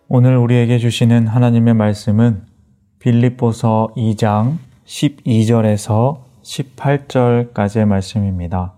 오늘 우리에게 주시는 하나님의 말씀은 빌립보서 2장 12절에서 18절까지의 말씀입니다.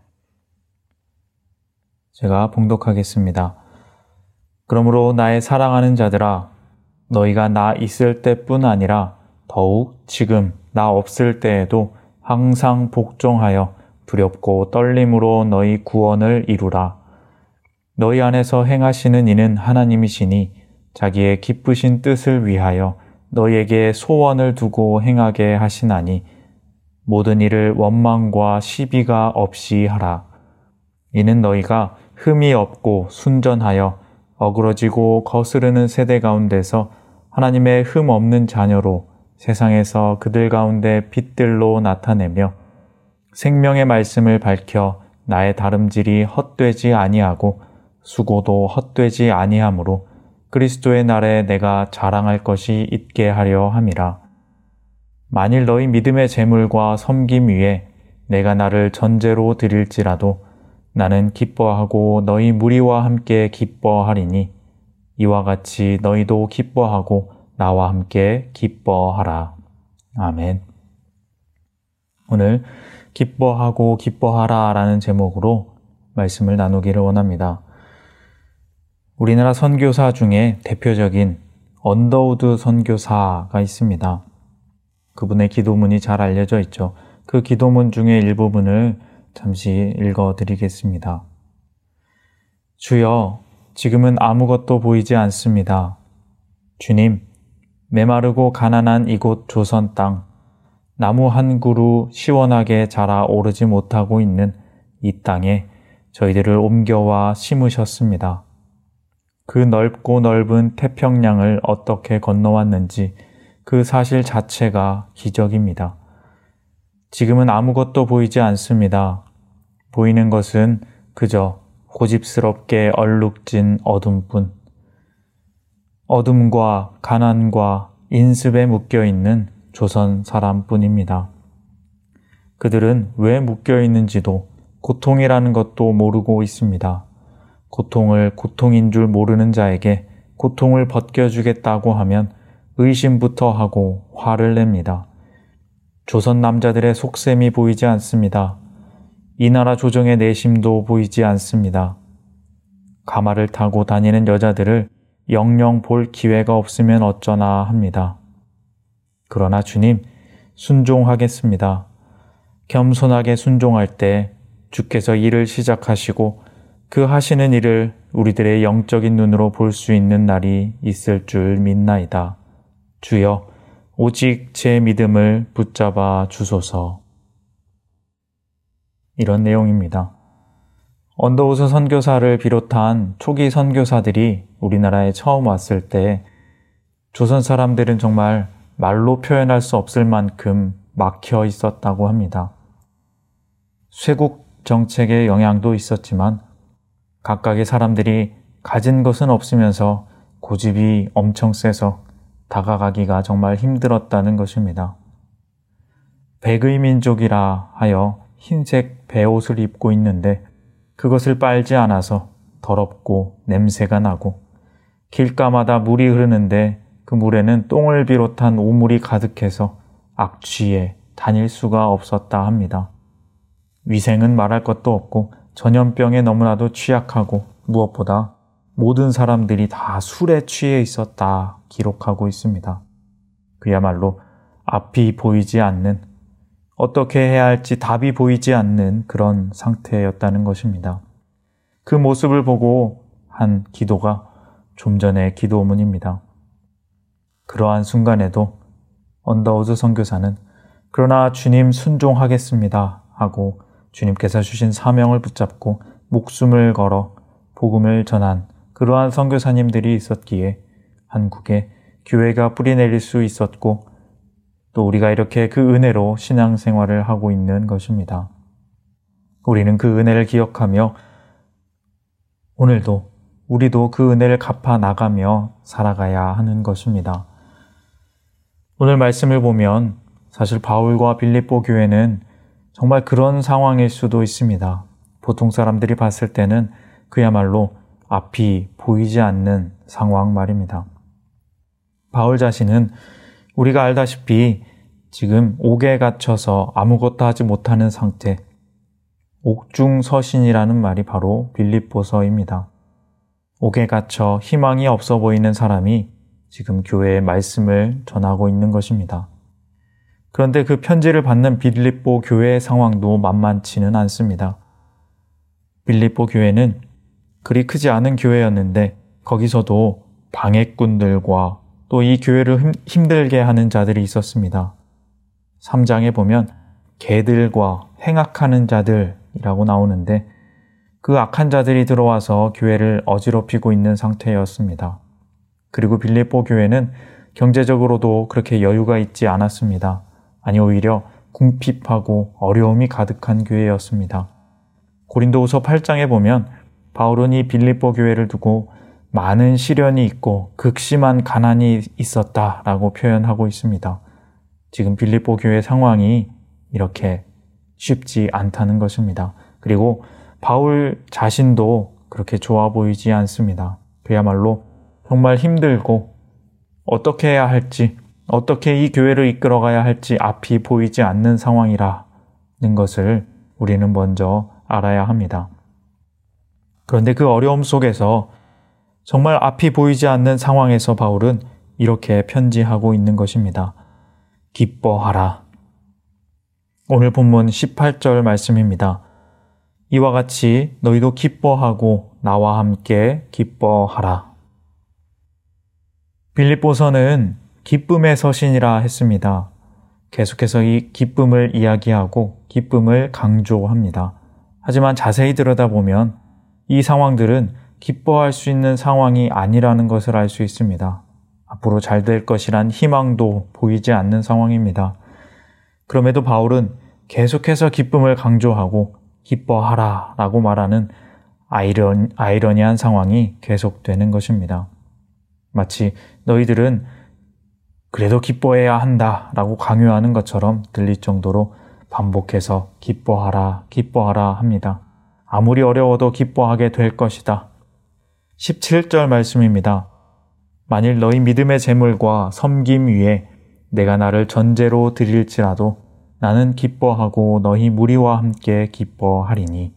제가 봉독하겠습니다. 그러므로 나의 사랑하는 자들아, 너희가 나 있을 때뿐 아니라 더욱 지금 나 없을 때에도 항상 복종하여 두렵고 떨림으로 너희 구원을 이루라. 너희 안에서 행하시는 이는 하나님이시니 자기의 기쁘신 뜻을 위하여 너희에게 소원을 두고 행하게 하시나니 모든 일을 원망과 시비가 없이 하라. 이는 너희가 흠이 없고 순전하여 어그러지고 거스르는 세대 가운데서 하나님의 흠 없는 자녀로 세상에서 그들 가운데 빛들로 나타내며 생명의 말씀을 밝혀 나의 다름질이 헛되지 아니하고 수고도 헛되지 아니하므로 그리스도의 날에 내가 자랑할 것이 있게 하려 함이라. 만일 너희 믿음의 재물과 섬김 위에 내가 나를 전제로 드릴지라도 나는 기뻐하고 너희 무리와 함께 기뻐하리니 이와 같이 너희도 기뻐하고 나와 함께 기뻐하라. 아멘. 오늘 기뻐하고 기뻐하라 라는 제목으로 말씀을 나누기를 원합니다. 우리나라 선교사 중에 대표적인 언더우드 선교사가 있습니다. 그분의 기도문이 잘 알려져 있죠. 그 기도문 중에 일부분을 잠시 읽어드리겠습니다. 주여, 지금은 아무것도 보이지 않습니다. 주님, 메마르고 가난한 이곳 조선 땅, 나무 한 그루 시원하게 자라 오르지 못하고 있는 이 땅에 저희들을 옮겨와 심으셨습니다. 그 넓고 넓은 태평양을 어떻게 건너왔는지 그 사실 자체가 기적입니다. 지금은 아무것도 보이지 않습니다. 보이는 것은 그저 고집스럽게 얼룩진 어둠뿐. 어둠과 가난과 인습에 묶여있는 조선 사람뿐입니다. 그들은 왜 묶여있는지도 고통이라는 것도 모르고 있습니다. 고통을 고통인 줄 모르는 자에게 고통을 벗겨주겠다고 하면 의심부터 하고 화를 냅니다. 조선 남자들의 속셈이 보이지 않습니다. 이 나라 조정의 내심도 보이지 않습니다. 가마를 타고 다니는 여자들을 영영 볼 기회가 없으면 어쩌나 합니다. 그러나 주님, 순종하겠습니다. 겸손하게 순종할 때 주께서 일을 시작하시고 그 하시는 일을 우리들의 영적인 눈으로 볼 수 있는 날이 있을 줄 믿나이다. 주여, 오직 제 믿음을 붙잡아 주소서. 이런 내용입니다. 언더우드 선교사를 비롯한 초기 선교사들이 우리나라에 처음 왔을 때 조선 사람들은 정말 말로 표현할 수 없을 만큼 막혀 있었다고 합니다. 쇄국 정책의 영향도 있었지만 각각의 사람들이 가진 것은 없으면서 고집이 엄청 세서 다가가기가 정말 힘들었다는 것입니다. 백의 민족이라 하여 흰색 베옷을 입고 있는데 그것을 빨지 않아서 더럽고 냄새가 나고 길가마다 물이 흐르는데 그 물에는 똥을 비롯한 오물이 가득해서 악취에 다닐 수가 없었다 합니다. 위생은 말할 것도 없고 전염병에 너무나도 취약하고 무엇보다 모든 사람들이 다 술에 취해 있었다 기록하고 있습니다. 그야말로 앞이 보이지 않는, 어떻게 해야 할지 답이 보이지 않는 그런 상태였다는 것입니다. 그 모습을 보고 한 기도가 좀 전의 기도문입니다. 그러한 순간에도 언더우드 선교사는 그러나 주님 순종하겠습니다 하고 주님께서 주신 사명을 붙잡고 목숨을 걸어 복음을 전한 그러한 선교사님들이 있었기에 한국에 교회가 뿌리내릴 수 있었고 또 우리가 이렇게 그 은혜로 신앙생활을 하고 있는 것입니다. 우리는 그 은혜를 기억하며 오늘도 우리도 그 은혜를 갚아 나가며 살아가야 하는 것입니다. 오늘 말씀을 보면 사실 바울과 빌립보 교회는 정말 그런 상황일 수도 있습니다. 보통 사람들이 봤을 때는 그야말로 앞이 보이지 않는 상황 말입니다. 바울 자신은 우리가 알다시피 지금 옥에 갇혀서 아무것도 하지 못하는 상태, 옥중서신이라는 말이 바로 빌립보서입니다. 옥에 갇혀 희망이 없어 보이는 사람이 지금 교회의 말씀을 전하고 있는 것입니다. 그런데 그 편지를 받는 빌립보 교회의 상황도 만만치는 않습니다. 빌립보 교회는 그리 크지 않은 교회였는데 거기서도 방해꾼들과 또 이 교회를 힘들게 하는 자들이 있었습니다. 3장에 보면 개들과 행악하는 자들이라고 나오는데 그 악한 자들이 들어와서 교회를 어지럽히고 있는 상태였습니다. 그리고 빌립보 교회는 경제적으로도 그렇게 여유가 있지 않았습니다. 아니 오히려 궁핍하고 어려움이 가득한 교회였습니다. 고린도후서 8장에 보면 바울은 이 빌립보 교회를 두고 많은 시련이 있고 극심한 가난이 있었다라고 표현하고 있습니다. 지금 빌립보 교회 상황이 이렇게 쉽지 않다는 것입니다. 그리고 바울 자신도 그렇게 좋아 보이지 않습니다. 그야말로 정말 힘들고 어떻게 해야 할지, 어떻게 이 교회를 이끌어가야 할지 앞이 보이지 않는 상황이라는 것을 우리는 먼저 알아야 합니다. 그런데 그 어려움 속에서 정말 앞이 보이지 않는 상황에서 바울은 이렇게 편지하고 있는 것입니다. 기뻐하라. 오늘 본문 18절 말씀입니다. 이와 같이 너희도 기뻐하고 나와 함께 기뻐하라. 빌립보서는 기쁨의 서신이라 했습니다. 계속해서 이 기쁨을 이야기하고 기쁨을 강조합니다. 하지만 자세히 들여다보면 이 상황들은 기뻐할 수 있는 상황이 아니라는 것을 알 수 있습니다. 앞으로 잘 될 것이란 희망도 보이지 않는 상황입니다. 그럼에도 바울은 계속해서 기쁨을 강조하고 기뻐하라 라고 말하는 아이러니한 상황이 계속되는 것입니다. 마치 너희들은 그래도 기뻐해야 한다 라고 강요하는 것처럼 들릴 정도로 반복해서 기뻐하라, 기뻐하라 합니다. 아무리 어려워도 기뻐하게 될 것이다. 17절 말씀입니다. 만일 너희 믿음의 재물과 섬김 위에 내가 나를 전제로 드릴지라도 나는 기뻐하고 너희 무리와 함께 기뻐하리니.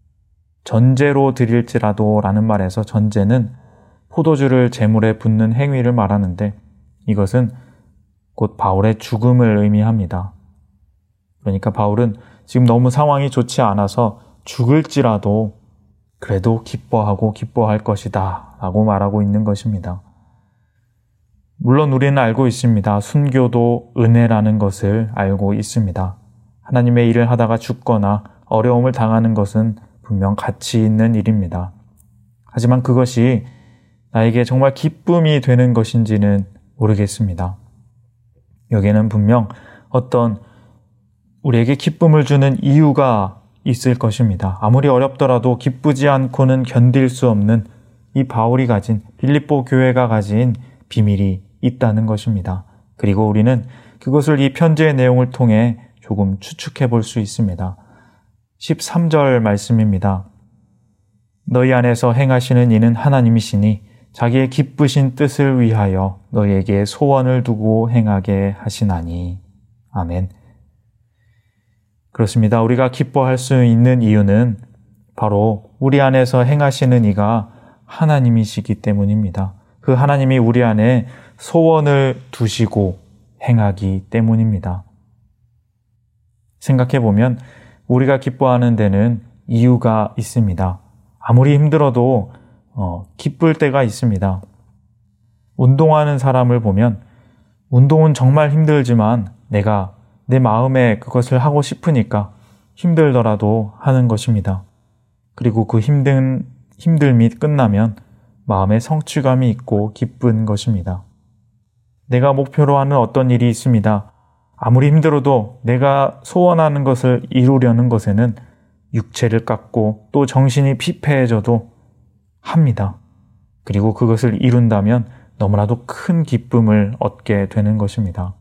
전제로 드릴지라도 라는 말에서 전제는 포도주를 재물에 붓는 행위를 말하는데 이것은 곧 바울의 죽음을 의미합니다. 그러니까 바울은 지금 너무 상황이 좋지 않아서 죽을지라도 그래도 기뻐하고 기뻐할 것이다 라고 말하고 있는 것입니다. 물론 우리는 알고 있습니다. 순교도 은혜라는 것을 알고 있습니다. 하나님의 일을 하다가 죽거나 어려움을 당하는 것은 분명 가치 있는 일입니다. 하지만 그것이 나에게 정말 기쁨이 되는 것인지는 모르겠습니다. 여기에는 분명 어떤 우리에게 기쁨을 주는 이유가 있을 것입니다. 아무리 어렵더라도 기쁘지 않고는 견딜 수 없는 이 바울이 가진 빌립보 교회가 가진 비밀이 있다는 것입니다. 그리고 우리는 그것을 이 편지의 내용을 통해 조금 추측해 볼 수 있습니다. 13절 말씀입니다. 너희 안에서 행하시는 이는 하나님이시니 자기의 기쁘신 뜻을 위하여 너희에게 소원을 두고 행하게 하시나니. 아멘. 그렇습니다. 우리가 기뻐할 수 있는 이유는 바로 우리 안에서 행하시는 이가 하나님이시기 때문입니다. 그 하나님이 우리 안에 소원을 두시고 행하기 때문입니다. 생각해보면 우리가 기뻐하는 데는 이유가 있습니다. 아무리 힘들어도 기쁠 때가 있습니다. 운동하는 사람을 보면 운동은 정말 힘들지만 내가 내 마음에 그것을 하고 싶으니까 힘들더라도 하는 것입니다. 그리고 그 힘듦이 끝나면 마음에 성취감이 있고 기쁜 것입니다. 내가 목표로 하는 어떤 일이 있습니다. 아무리 힘들어도 내가 소원하는 것을 이루려는 것에는 육체를 깎고 또 정신이 피폐해져도 합니다. 그리고 그것을 이룬다면 너무나도 큰 기쁨을 얻게 되는 것입니다.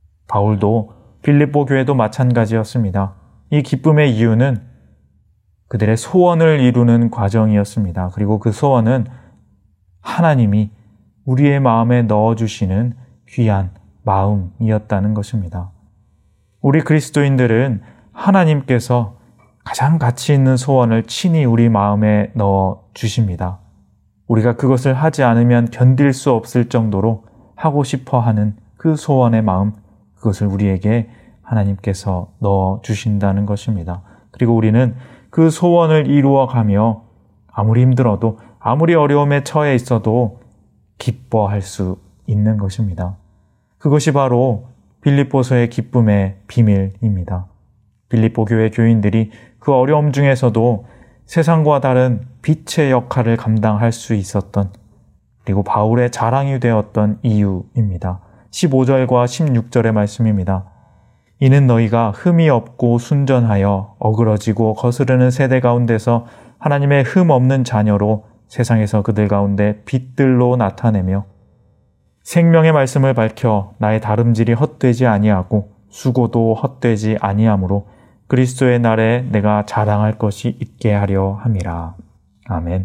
바울도 빌립보 교회도 마찬가지였습니다. 이 기쁨의 이유는 그들의 소원을 이루는 과정이었습니다. 그리고 그 소원은 하나님이 우리의 마음에 넣어주시는 귀한 마음이었다는 것입니다. 우리 그리스도인들은 하나님께서 가장 가치 있는 소원을 친히 우리 마음에 넣어주십니다. 우리가 그것을 하지 않으면 견딜 수 없을 정도로 하고 싶어 하는 그 소원의 마음, 그것을 우리에게 하나님께서 넣어주신다는 것입니다. 그리고 우리는 그 소원을 이루어가며 아무리 힘들어도 아무리 어려움에 처해 있어도 기뻐할 수 있는 것입니다. 그것이 바로 빌립보서의 기쁨의 비밀입니다. 빌립보 교회 교인들이 그 어려움 중에서도 세상과 다른 빛의 역할을 감당할 수 있었던, 그리고 바울의 자랑이 되었던 이유입니다. 15절과 16절의 말씀입니다. 이는 너희가 흠이 없고 순전하여 어그러지고 거스르는 세대 가운데서 하나님의 흠 없는 자녀로 세상에서 그들 가운데 빛들로 나타내며 생명의 말씀을 밝혀 나의 다름질이 헛되지 아니하고 수고도 헛되지 아니하므로 그리스도의 날에 내가 자랑할 것이 있게 하려 함이라. 아멘.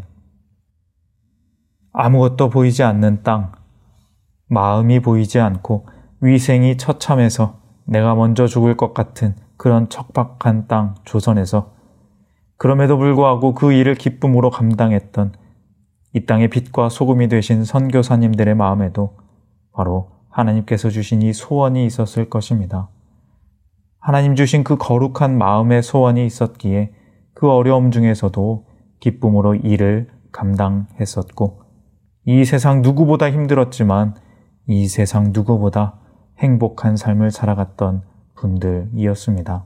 아무것도 보이지 않는 땅, 마음이 보이지 않고 위생이 처참해서 내가 먼저 죽을 것 같은 그런 척박한 땅 조선에서 그럼에도 불구하고 그 일을 기쁨으로 감당했던 이 땅의 빛과 소금이 되신 선교사님들의 마음에도 바로 하나님께서 주신 이 소원이 있었을 것입니다. 하나님 주신 그 거룩한 마음의 소원이 있었기에 그 어려움 중에서도 기쁨으로 일을 감당했었고, 이 세상 누구보다 힘들었지만 이 세상 누구보다 행복한 삶을 살아갔던 분들이었습니다.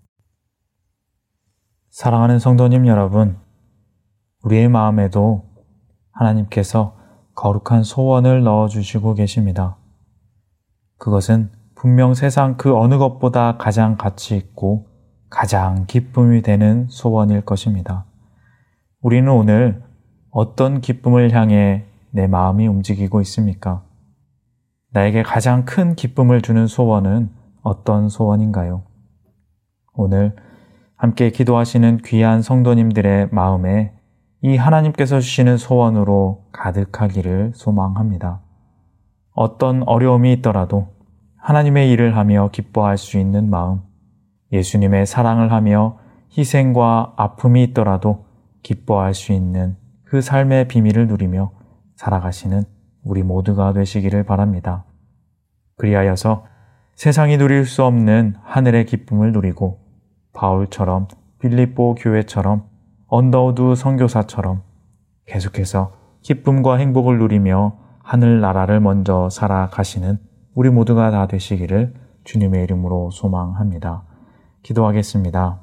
사랑하는 성도님 여러분, 우리의 마음에도 하나님께서 거룩한 소원을 넣어주시고 계십니다. 그것은 분명 세상 그 어느 것보다 가장 가치 있고 가장 기쁨이 되는 소원일 것입니다. 우리는 오늘 어떤 기쁨을 향해 내 마음이 움직이고 있습니까? 나에게 가장 큰 기쁨을 주는 소원은 어떤 소원인가요? 오늘 함께 기도하시는 귀한 성도님들의 마음에 이 하나님께서 주시는 소원으로 가득하기를 소망합니다. 어떤 어려움이 있더라도 하나님의 일을 하며 기뻐할 수 있는 마음, 예수님의 사랑을 하며 희생과 아픔이 있더라도 기뻐할 수 있는 그 삶의 비밀을 누리며 살아가시는 우리 모두가 되시기를 바랍니다. 그리하여서 세상이 누릴 수 없는 하늘의 기쁨을 누리고 바울처럼 빌립보 교회처럼 언더우드 선교사처럼 계속해서 기쁨과 행복을 누리며 하늘나라를 먼저 살아가시는 우리 모두가 다 되시기를 주님의 이름으로 소망합니다. 기도하겠습니다.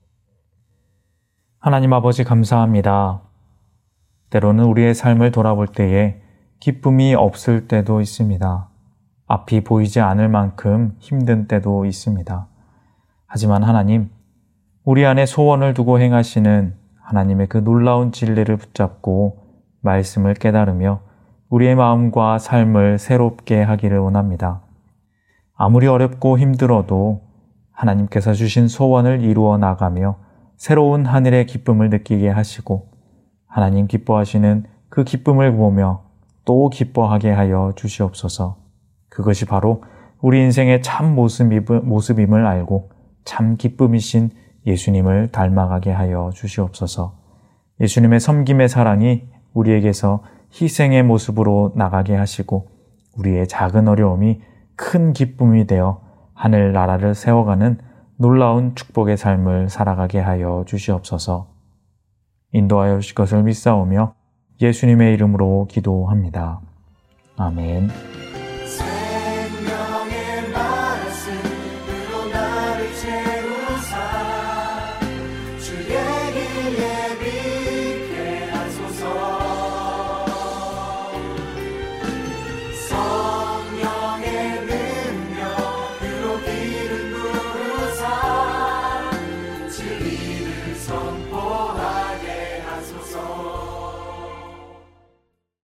하나님 아버지 감사합니다. 때로는 우리의 삶을 돌아볼 때에 기쁨이 없을 때도 있습니다. 앞이 보이지 않을 만큼 힘든 때도 있습니다. 하지만 하나님, 우리 안에 소원을 두고 행하시는 하나님의 그 놀라운 진리를 붙잡고 말씀을 깨달으며 우리의 마음과 삶을 새롭게 하기를 원합니다. 아무리 어렵고 힘들어도 하나님께서 주신 소원을 이루어 나가며 새로운 하늘의 기쁨을 느끼게 하시고 하나님 기뻐하시는 그 기쁨을 보며 또 기뻐하게 하여 주시옵소서. 그것이 바로 우리 인생의 참 모습임을 알고 참 기쁨이신 예수님을 닮아가게 하여 주시옵소서. 예수님의 섬김의 사랑이 우리에게서 희생의 모습으로 나가게 하시고 우리의 작은 어려움이 큰 기쁨이 되어 하늘 나라를 세워가는 놀라운 축복의 삶을 살아가게 하여 주시옵소서. 인도하여 주실 것을 믿사오며 예수님의 이름으로 기도합니다. 아멘.